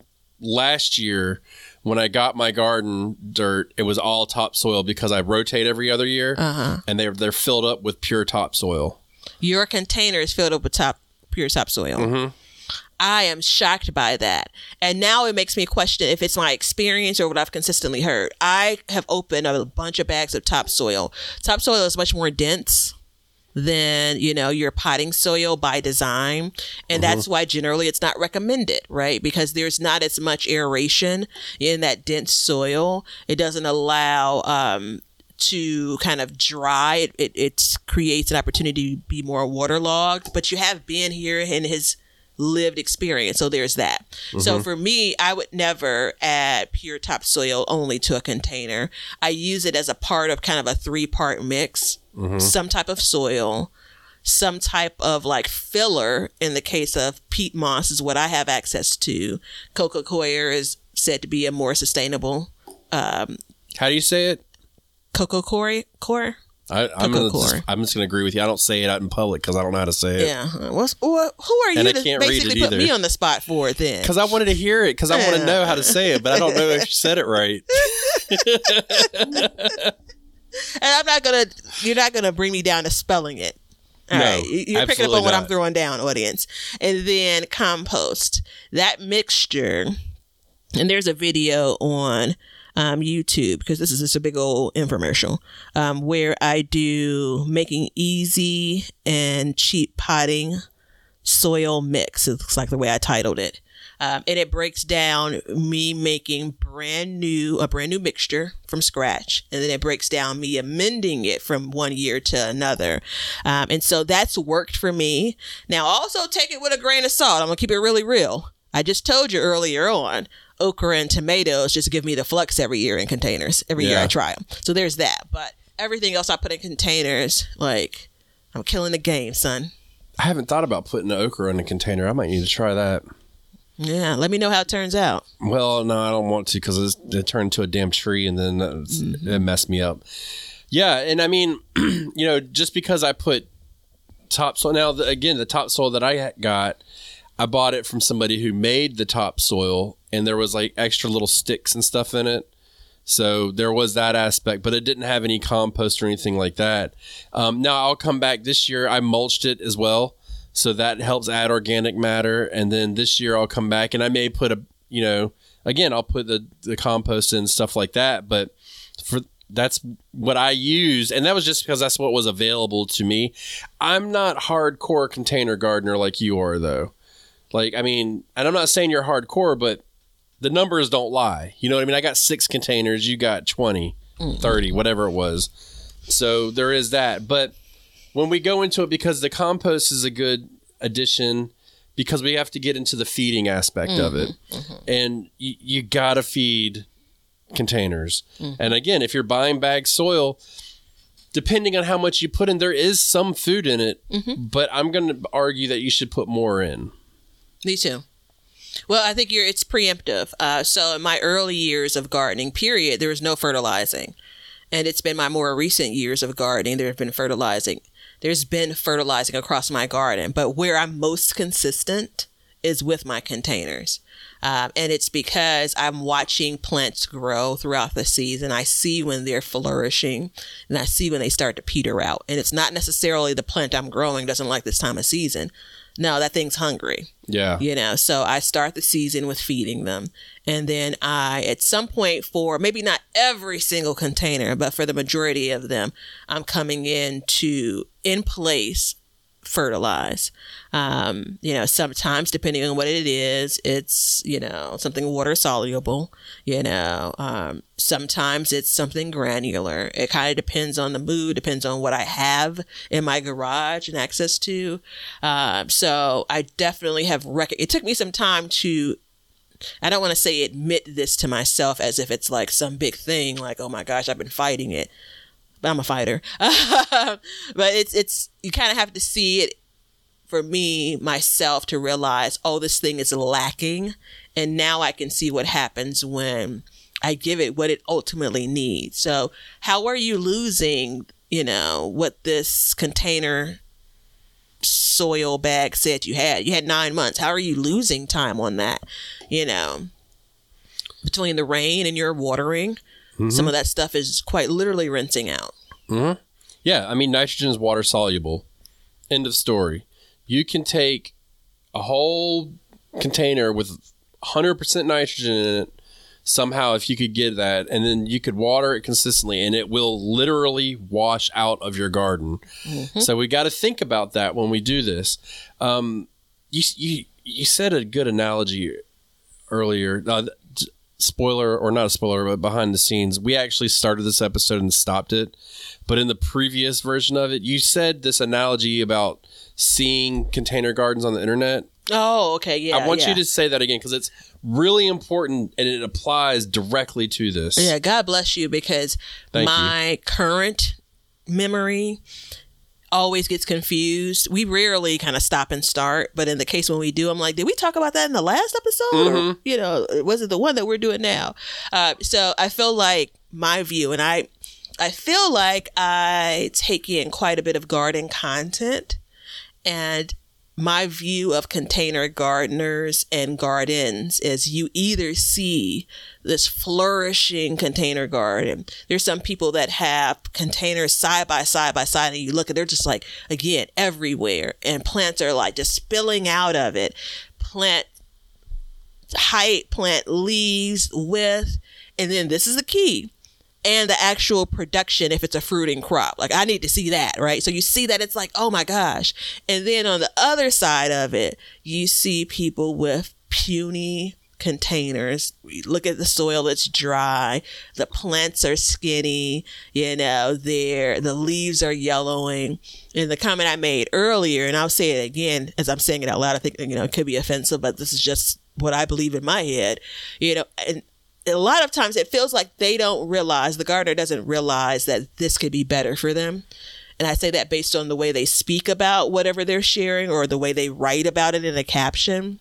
S2: garden dirt, it was all topsoil because I rotate every other year, and they're filled up with pure topsoil.
S3: Your container is filled up with pure topsoil. I am shocked by that. And now it makes me question if it's my experience or what I've consistently heard. I have opened a bunch of bags of topsoil. Topsoil is much more dense than, your potting soil by design. And that's why generally it's not recommended, right? Because there's not as much aeration in that dense soil. It doesn't allow to kind of dry. It creates an opportunity to be more waterlogged. But you have been here in his lived experience, so there's that. So for me, I would never add pure topsoil only to a container. I use it as a part of kind of a 3-part mix. Some type of soil, some type of like filler. In the case of peat moss is what I have access to. Coco coir is said to be a more sustainable.
S2: How do you say it?
S3: Coco coir.
S2: I'm just going to agree with you. I don't say it out in public because I don't know how to say it.
S3: Yeah. Who are you to basically put me on the spot for it then?
S2: Because I wanted to hear it because I want to know how to say it, but I don't know if you said it right.
S3: And you're not going to bring me down to spelling it. All right. You're picking up on what I'm throwing down, audience. And then compost. That mixture, and there's a video on YouTube, because this is just a big old infomercial, where I do making easy and cheap potting soil mix. It looks like the way I titled it. And it breaks down me making a brand new mixture from scratch. And then it breaks down me amending it from one year to another. And so that's worked for me. Now, also take it with a grain of salt. I'm going to keep it really real. I just told you earlier on, okra and tomatoes just give me the flux every year in containers. Every year I try them. So there's that. But everything else I put in containers, like, I'm killing the game, son.
S2: I haven't thought about putting the okra in a container. I might need to try that.
S3: Yeah, let me know how it turns out.
S2: Well, no, I don't want to because it turned into a damn tree and then it messed me up. Yeah, and I mean, just because I put topsoil. Now, again, the topsoil that I got, I bought it from somebody who made the topsoil, and there was like extra little sticks and stuff in it. So there was that aspect, but it didn't have any compost or anything like that. Now I'll come back this year. I mulched it as well. So that helps add organic matter. And then this year I'll come back and I may put again, I'll put the compost in and stuff like that. But that's what I used. And that was just because that's what was available to me. I'm not hardcore container gardener like you are though. Like, I mean, and I'm not saying you're hardcore, but the numbers don't lie. You know what I mean? I got 6 containers. You got 20, 30, whatever it was. So there is that. But when we go into it, because the compost is a good addition, because we have to get into the feeding aspect of it. And you got to feed containers. And again, if you're buying bagged soil, depending on how much you put in, there is some food in it. But I'm going to argue that you should put more in.
S3: Me too. Well, I think it's preemptive. So in my early years of gardening, period, there was no fertilizing. And it's been my more recent years of gardening, there have been fertilizing. There's been fertilizing across my garden. But where I'm most consistent is with my containers. And it's because I'm watching plants grow throughout the season. I see when they're flourishing and I see when they start to peter out. And it's not necessarily the plant I'm growing doesn't like this time of season. No, that thing's hungry. Yeah. So I start the season with feeding them. And then I, at some point for maybe not every single container, but for the majority of them, I'm coming in to, in place, fertilize. Sometimes depending on what it is, it's, something water soluble, sometimes it's something granular. It kind of depends on the mood, depends on what I have in my garage and access to. So I definitely have it took me some time to, I don't want to say admit this to myself as if it's like some big thing, like, oh my gosh, I've been fighting it. But I'm a fighter. But it's you kind of have to see it for me, myself, to realize, oh, this thing is lacking. And now I can see what happens when I give it what it ultimately needs. So how are you losing, what this container soil bag said you had? You had 9 months. How are you losing time on that? Between the rain and your watering, some of that stuff is quite literally rinsing out.
S2: Yeah, I mean, nitrogen is water soluble. End of story. You can take a whole container with 100% nitrogen in it, somehow, if you could get that, and then you could water it consistently, and it will literally wash out of your garden. So we got to think about that when we do this. You said a good analogy earlier. Spoiler, or not a spoiler, but behind the scenes, we actually started this episode and stopped it. But in the previous version of it, you said this analogy about seeing container gardens on the internet.
S3: Oh, okay. Yeah.
S2: I want you to say that again, because it's really important and it applies directly to this.
S3: Yeah. God bless you, because my current memory always gets confused. We rarely kind of stop and start, but in the case when we do, I'm like, did we talk about that in the last episode? Or, was it the one that we're doing now? So I feel like my view, and I feel like I take in quite a bit of garden content, and my view of container gardeners and gardens is you either see this flourishing container garden. There's some people that have containers side by side and you look at, they're just like, again, everywhere. And plants are like just spilling out of it. Plant height, plant leaves, width. And then this is the key. And the actual production, if it's a fruiting crop. Like, I need to see that, right? So you see that, it's like, oh my gosh. And then on the other side of it, you see people with puny containers. We look at the soil, it's dry, the plants are skinny, the leaves are yellowing. And the comment I made earlier, and I'll say it again as I'm saying it out loud, I think it could be offensive, but this is just what I believe in my head, and a lot of times it feels like they don't realize, the gardener doesn't realize that this could be better for them. And I say that based on the way they speak about whatever they're sharing or the way they write about it in a caption.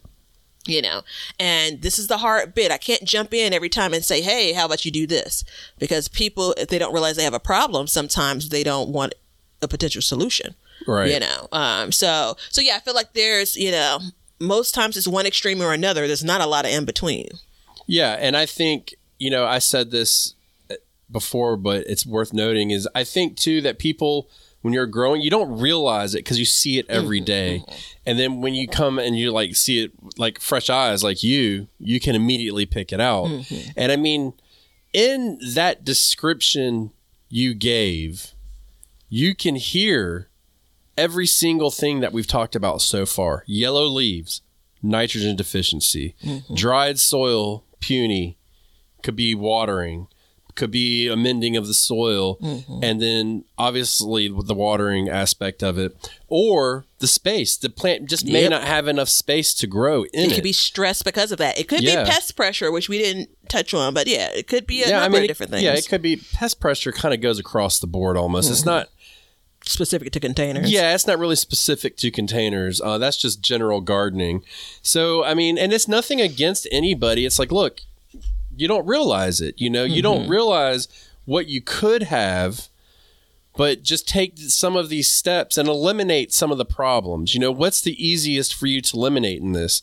S3: And this is the hard bit. I can't jump in every time and say, hey, how about you do this? Because people, if they don't realize they have a problem, sometimes they don't want a potential solution.
S2: Right.
S3: So yeah, I feel like there's, most times it's one extreme or another. There's not a lot of in between.
S2: Yeah. And I think, I said this before, but it's worth noting is I think too that people, when you're growing, you don't realize it because you see it every day. And then when you come and you like see it like fresh eyes, like you can immediately pick it out. And I mean, in that description you gave, you can hear every single thing that we've talked about so far. Yellow leaves, nitrogen deficiency, dried soil, puny, could be watering, could be a mending of the soil, and then obviously the watering aspect of it, or the space. The plant just may not have enough space to grow in it.
S3: It could be stressed because of that. It could be pest pressure, which we didn't touch on, but it could be a number of different things.
S2: Yeah, it could be pest pressure. Kind of goes across the board almost. It's not
S3: specific to containers.
S2: Yeah, it's not really specific to containers. That's just general gardening. So, I mean, and it's nothing against anybody. It's like, look, you don't realize it, you don't realize what you could have, but just take some of these steps and eliminate some of the problems. What's the easiest for you to eliminate in this?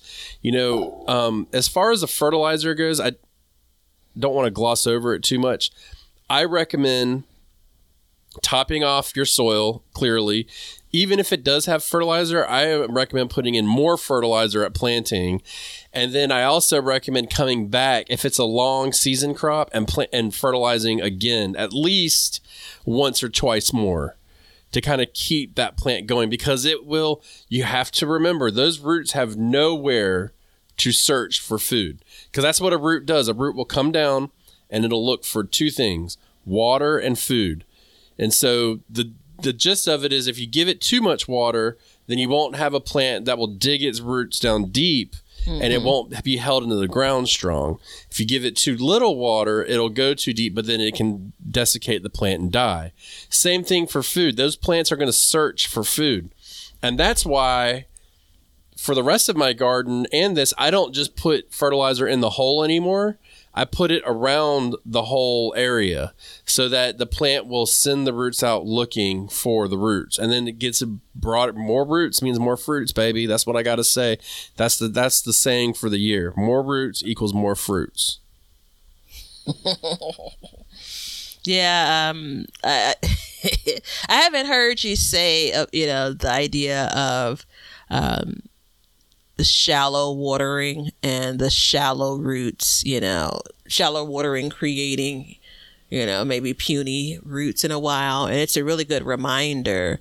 S2: As far as the fertilizer goes, I don't want to gloss over it too much. I recommend topping off your soil clearly. Even if it does have fertilizer, I recommend putting in more fertilizer at planting. And then I also recommend coming back if it's a long season crop and fertilizing again at least once or twice more to kind of keep that plant going, because you have to remember those roots have nowhere to search for food, because that's what a root does. A root will come down and it'll look for two things: water and food. And so the gist of it is, if you give it too much water, then you won't have a plant that will dig its roots down deep, and it won't be held into the ground strong. If you give it too little water, it'll go too deep, but then it can desiccate the plant and die. Same thing for food. Those plants are going to search for food. And that's why for the rest of my garden and this, I don't just put fertilizer in the hole anymore. I put it around the whole area so that the plant will send the roots out looking for the roots. And then it gets more roots means more fruits, baby. That's what I got to say. That's the saying for the year. More roots equals more fruits.
S3: Yeah. I haven't heard you say, the idea of, the shallow watering and the shallow roots, shallow watering creating, maybe puny roots in a while. And it's a really good reminder,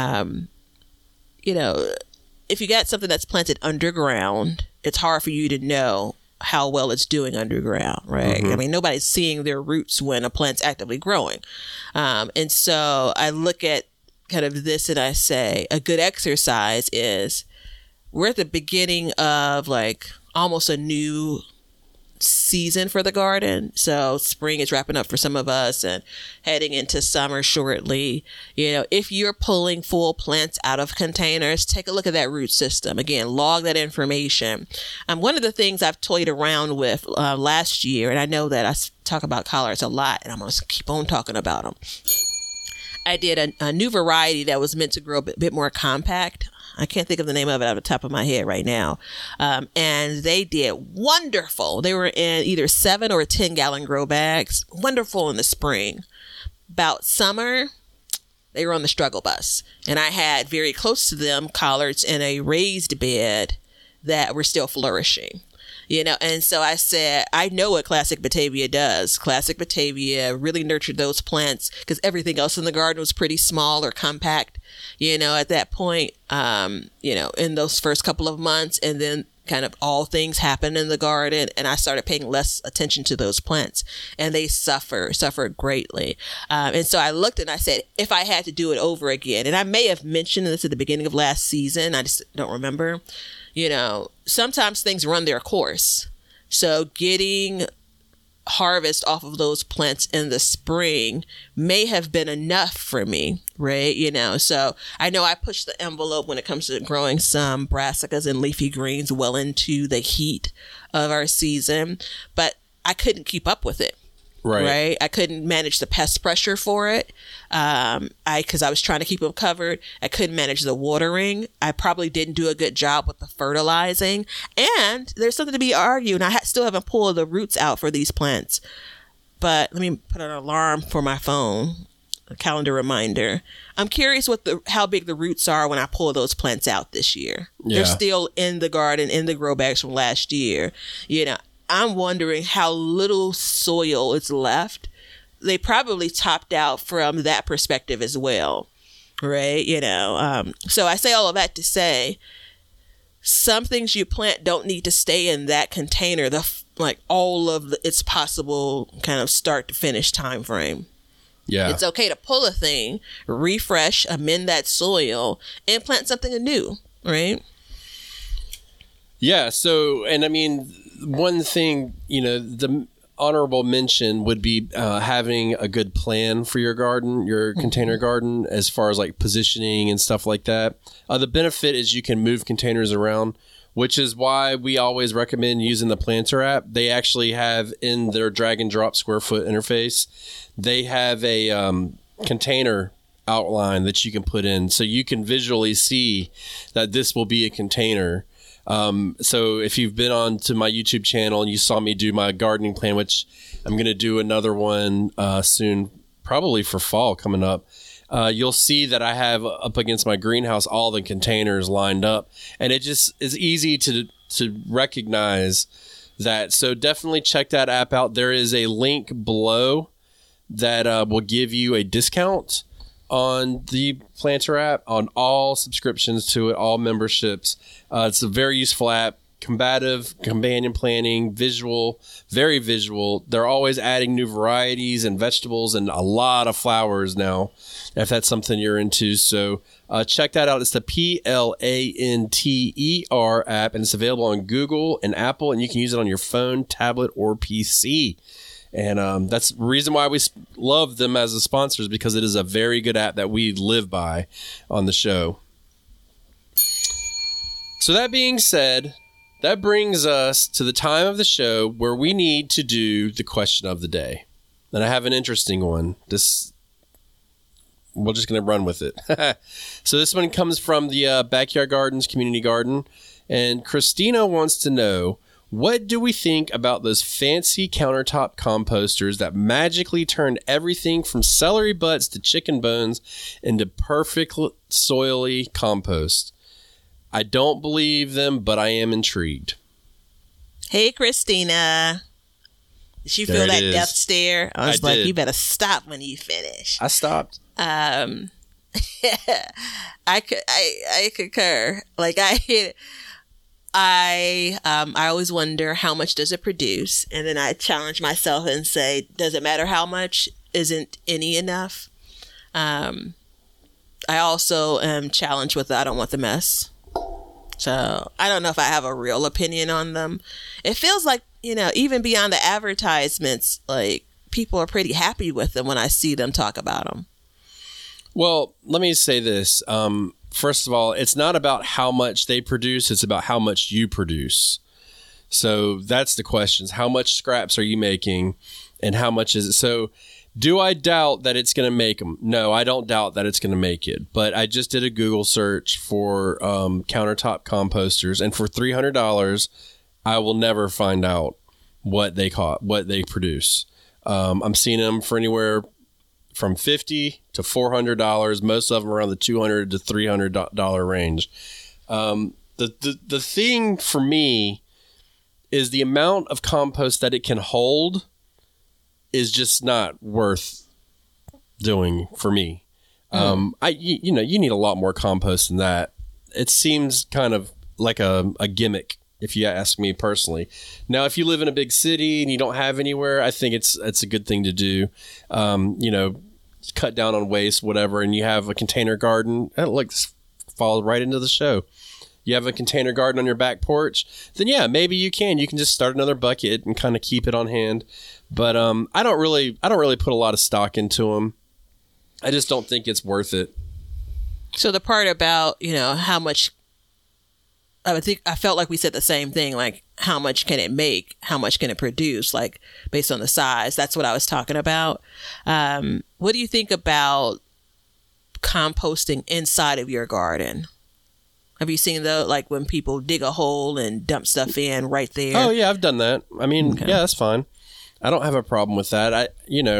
S3: if you got something that's planted underground, it's hard for you to know how well it's doing underground, right? I mean, nobody's seeing their roots when a plant's actively growing. And so I look at kind of this and I say a good exercise is, we're at the beginning of like almost a new season for the garden. So spring is wrapping up for some of us and heading into summer shortly. If you're pulling full plants out of containers, take a look at that root system. Again, log that information. One of the things I've toyed around with last year, and I know that I talk about collards a lot, and I'm going to keep on talking about them. I did a new variety that was meant to grow a bit more compact. I can't think of the name of it out of the top of my head right now. And they did wonderful. They were in either 7 or 10 gallon grow bags. Wonderful in the spring. About summer, they were on the struggle bus. And I had very close to them collards in a raised bed that were still flourishing. And so I said, I know what Classic Batavia does. Classic Batavia really nurtured those plants because everything else in the garden was pretty small or compact, at that point, in those first couple of months. And then kind of all things happen in the garden, and I started paying less attention to those plants, and they suffered greatly. And so I looked and I said, if I had to do it over again, and I may have mentioned this at the beginning of last season, I just don't remember, sometimes things run their course. So getting harvest off of those plants in the spring may have been enough for me, right? So I know I pushed the envelope when it comes to growing some brassicas and leafy greens well into the heat of our season, but I couldn't keep up with it. Right. I couldn't manage the pest pressure for it. Because I was trying to keep them covered. I couldn't manage the watering. I probably didn't do a good job with the fertilizing. And there's something to be argued. And I still haven't pulled the roots out for these plants. But let me put an alarm for my phone, a calendar reminder. I'm curious how big the roots are when I pull those plants out this year. Yeah. They're still in the garden, in the grow bags from last year. I'm wondering how little soil is left. They probably topped out from that perspective as well, right? So I say all of that to say some things you plant don't need to stay in that container, all of its possible kind of start to finish time frame. Yeah. It's okay to pull a thing, refresh, amend that soil, and plant something anew, right?
S2: Yeah. So, and I mean, one thing, the honorable mention would be having a good plan for your garden, your container garden, as far as like positioning and stuff like that. The benefit is you can move containers around, which is why we always recommend using the Planter app. They actually have in their drag and drop square foot interface, they have a container outline that you can put in so you can visually see that this will be a container. So if you've been on to my YouTube channel and you saw me do my gardening plan, which I'm going to do another one soon, probably for fall coming up, you'll see that I have up against my greenhouse all the containers lined up, and it just is easy to recognize that. So definitely check that app out. There is a link below that will give you a discount on the Planter app, on all subscriptions to it, all memberships. It's a very useful app, combative, companion planting, visual, very visual. They're always adding new varieties and vegetables and a lot of flowers now, if that's something you're into. So check that out. It's the Planter app, and it's available on Google and Apple, and you can use it on your phone, tablet, or PC. And that's the reason why we love them as a sponsor, because it is a very good app that we live by on the show. So that being said, that brings us to the time of the show where we need to do the question of the day. And I have an interesting one. We're just going to run with it. So this one comes from the Backyard Gardens Community Garden. And Christina wants to know, what do we think about those fancy countertop composters that magically turn everything from celery butts to chicken bones into perfect soily compost? I don't believe them, but I am intrigued.
S3: Hey, Christina. Did you feel that death stare? I was like, you better stop when you finish.
S2: I stopped.
S3: I concur. Like I always wonder, how much does it produce? And then I challenge myself and say, does it matter how much? Isn't any enough? I also am challenged with I don't want the mess. So I don't know if I have a real opinion on them. It feels like, even beyond the advertisements, like people are pretty happy with them when I see them talk about them.
S2: Well, let me say this. First of all, it's not about how much they produce. It's about how much you produce. So that's the question. How much scraps are you making and how much is it? So do I doubt that it's going to make them? No, I don't doubt that it's going to make it. But I just did a Google search for countertop composters. And for $300, I will never find out what they produce. I'm seeing them for anywhere from $50 to $400. Most of them around the $200 to $300 range. The thing for me is the amount of compost that it can hold is just not worth doing for me. You need a lot more compost than that. It seems kind of like a gimmick if you ask me personally. Now, if you live in a big city and you don't have anywhere, I think it's a good thing to do. Cut down on waste, whatever, and you have a container garden. Look, this falls right into the show. You have a container garden on your back porch, then yeah, maybe you can just start another bucket and kind of keep it on hand. But I don't really put a lot of stock into them. I just don't think it's worth it.
S3: So the part about, how much, I felt like we said the same thing, like how much can it make? How much can it produce? Like based on the size. That's what I was talking about. What do you think about composting inside of your garden? Have you seen like when people dig a hole and dump stuff in right there?
S2: Oh yeah, I've done that. I mean, yeah, that's fine. I don't have a problem with that.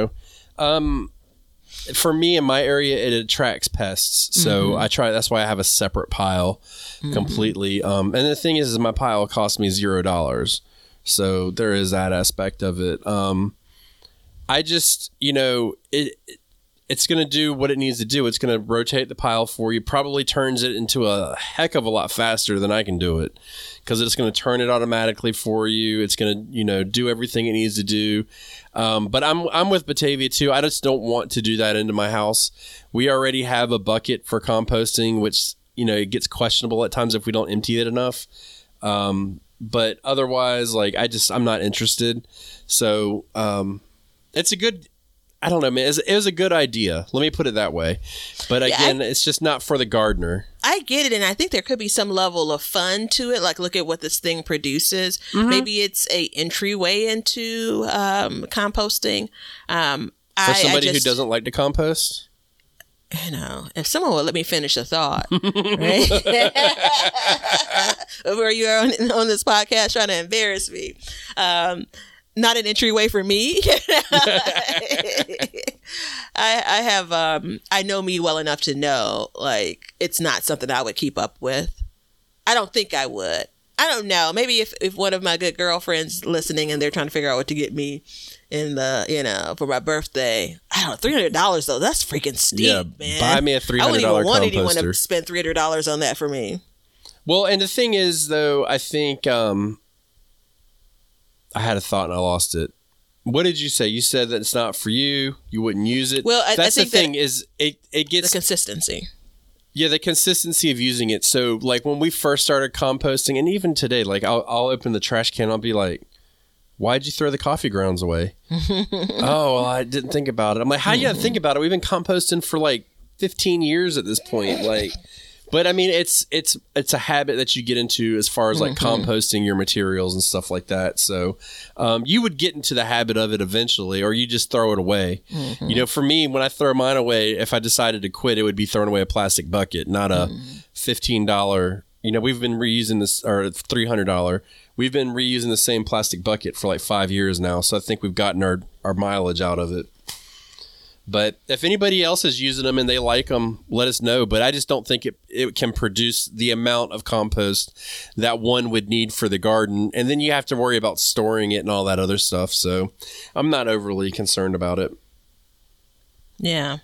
S2: For me in my area, it attracts pests. So I try, that's why I have a separate pile completely. And the thing is my pile cost me $0. So there is that aspect of it. I just, it's going to do what it needs to do. It's going to rotate the pile for you, probably turns it into a heck of a lot faster than I can do it, because it's going to turn it automatically for you. It's going to, do everything it needs to do. But I'm with Batavia too. I just don't want to do that into my house. We already have a bucket for composting, which, it gets questionable at times if we don't empty it enough. But otherwise, like, I'm not interested. So, it's a good, I don't know, man. It was a good idea. Let me put it that way. But again, it's just not for the gardener.
S3: I get it. And I think there could be some level of fun to it. Like, look at what this thing produces. Maybe it's a entryway into composting.
S2: For somebody who doesn't like to compost?
S3: If someone would let me finish a thought, right? Where you are on this podcast trying to embarrass me. Not an entryway for me. I know me well enough to know, like, it's not something I would keep up with. I don't think I would. I don't know. Maybe if one of my good girlfriends listening and they're trying to figure out what to get me in the, for my birthday. I don't know, $300 though. That's freaking steep, man.
S2: Buy me a $300 composter. I wouldn't even want anyone to
S3: spend $300 on that for me.
S2: Well, and the thing is, though, I think, I had a thought and I lost it. What did you say? You said that it's not for you. You wouldn't use it.
S3: Well,
S2: that's
S3: I think
S2: the thing is it gets
S3: the consistency.
S2: Yeah, the consistency of using it. So, like when we first started composting, and even today, like I'll open the trash can. I'll be like, "Why'd you throw the coffee grounds away?" Oh, well, I didn't think about it. I'm like, "How you gotta think about it? We've been composting for like 15 years at this point." Like. But I mean, it's a habit that you get into as far as like composting your materials and stuff like that. So you would get into the habit of it eventually, or you just throw it away. For me, when I throw mine away, if I decided to quit, it would be throwing away a plastic bucket, not a $15. We've been reusing this, or $300. We've been reusing the same plastic bucket for like 5 years now. So I think we've gotten our mileage out of it. But if anybody else is using them and they like them, let us know. But I just don't think it can produce the amount of compost that one would need for the garden. And then you have to worry about storing it and all that other stuff. So I'm not overly concerned about it.
S3: Yeah.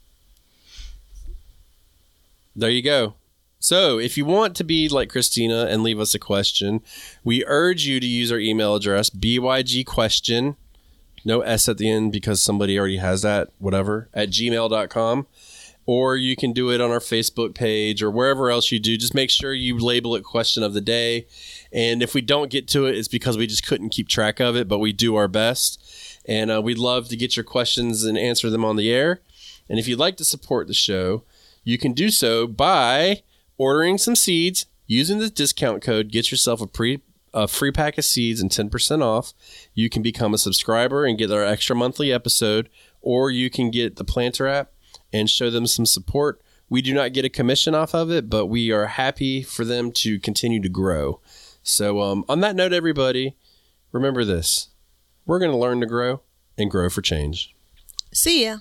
S2: There you go. So if you want to be like Christina and leave us a question, we urge you to use our email address, bygquestion. No S at the end because somebody already has that, whatever, at gmail.com. Or you can do it on our Facebook page or wherever else you do. Just make sure you label it question of the day. And if we don't get to it, it's because we just couldn't keep track of it, but we do our best. And we'd love to get your questions and answer them on the air. And if you'd like to support the show, you can do so by ordering some seeds, using the discount code, get yourself a free pack of seeds and 10% off. You can become a subscriber and get our extra monthly episode, or you can get the Planter app and show them some support. We do not get a commission off of it, but we are happy for them to continue to grow. So on that note, everybody, remember this. We're going to learn to grow and grow for change.
S3: See ya.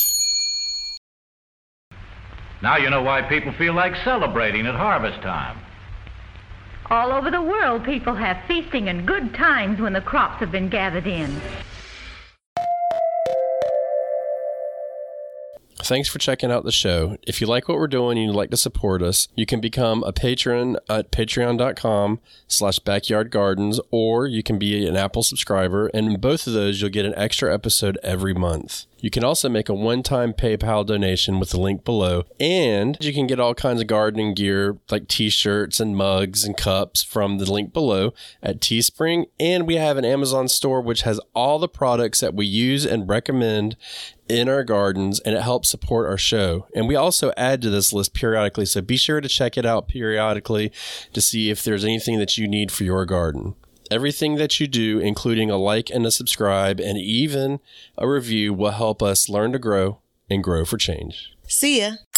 S4: Now you know why people feel like celebrating at harvest time.
S5: All over the world, people have feasting and good times when the crops have been gathered in.
S2: Thanks for checking out the show. If you like what we're doing and you'd like to support us, you can become a patron at patreon.com/backyardgardens, or you can be an Apple subscriber, and in both of those, you'll get an extra episode every month. You can also make a one-time PayPal donation with the link below, and you can get all kinds of gardening gear like t-shirts and mugs and cups from the link below at Teespring, and we have an Amazon store which has all the products that we use and recommend in our gardens, and it helps support our show. And we also add to this list periodically, so be sure to check it out periodically to see if there's anything that you need for your garden. Everything that you do, including a like and a subscribe and even a review, will help us learn to grow and grow for change.
S3: See ya.